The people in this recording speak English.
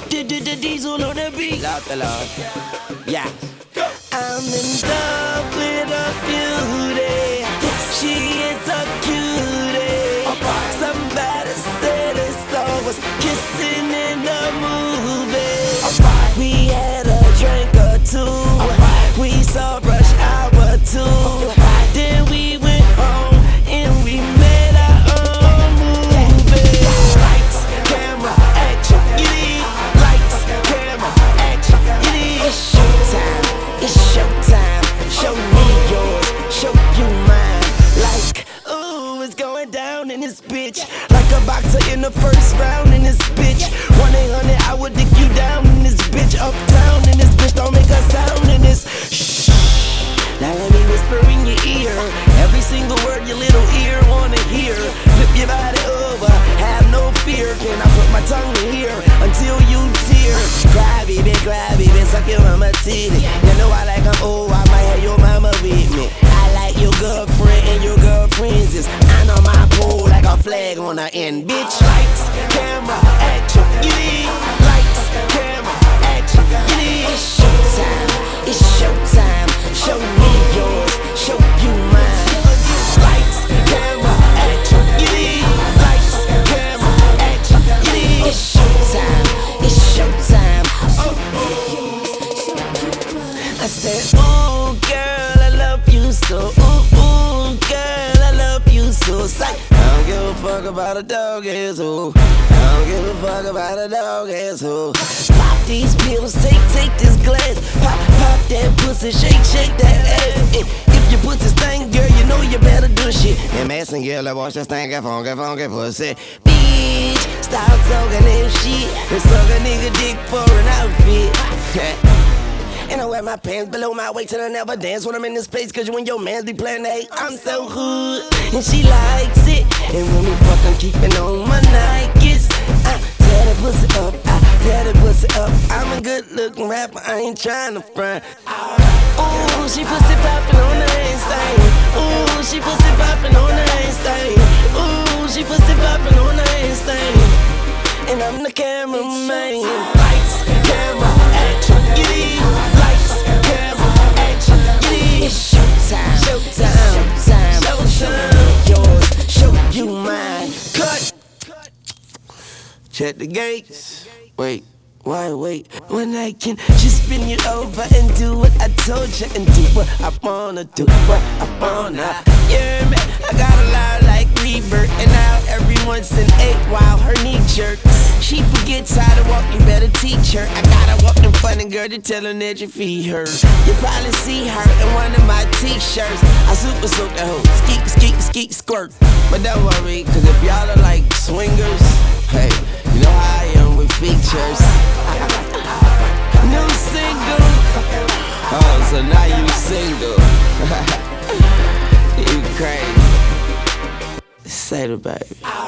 Diesel on the beat. Lord the Lord. Yeah. I'm in love with a beauty. She is a cutie. Somebody said it's always kissing in the movie. We had a drink or two. We saw Rush Hour 2. Then we went home and we made our own movie. Lights, camera, action. You need lights, camera, action. You need. It's showtime. It's showtime. Show me yours. Show you mine. Like, ooh, it's going down in this bitch. Like a boxer in the first round in this bitch. 1-800, I would dick you down in this bitch. Uptown in this bitch, don't make a sound in this. Shh. Now let me whisper in your ear every single word your little ear wanna hear. Flip your body over, have no fear. Can I put my tongue in here until you tear? Cry baby, suck your mama titty. You know I like 'em, oh, I might have your mama with me. I like your girlfriend and your girlfriends is I on my pole like a flag on the end, bitch. Lights, camera, action. You need lights, camera, action. You need. It's showtime. It's showtime. Show me yours. Show you mine. Lights, camera, action. You need lights, camera, action. You need. It's showtime. It's showtime. I said, ooh, girl, I love you so. Ooh, girl, I love you so. Say, I don't give a fuck about a dog ass who. I don't give a fuck about a dog ass who. Pop these pills, take this glass. Pop that pussy, shake that ass. If your pussy stink, girl, you know you better do shit. And Madison, girl, I watch that stinky, funky pussy. Bitch, stop talking that shit. And suck a nigga dick for an outfit. And I wear my pants below my waist and I never dance when I'm in this place. Cause you and your mans be playing that I'm so hood. And she likes it. And when we fuck, I'm keeping on my Nikes. I tear that pussy up, I tear that pussy up. I'm a good looking rapper, I ain't trying to front. Ooh, she pussy poppin' on the handstand. Ooh, she pussy poppin' on the handstand. Ooh, she pussy poppin' on the handstand. And I'm the cameraman. Lights, camera, action. You need lights, camera, action. You need. It's showtime. Showtime. Showtime. Yours. Show you mine. Cut. Check the gates. Wait. Why wait when I can just spin you over and do what I told you and do what I wanna do, what I wanna. Yeah, man, I got a lot like Rebirth, and now everyone's an 8 while her knee jerks. She forgets how to walk, you better teach her. I gotta walk in front of girl to tell her that your feet hurt. You probably see her in one of my t-shirts. I super soak that hoe, skeet, squirt. But don't worry, cause if y'all are like swingers, hey, you know how I am with features. New single. Oh, so now you single. You crazy. Say the baby.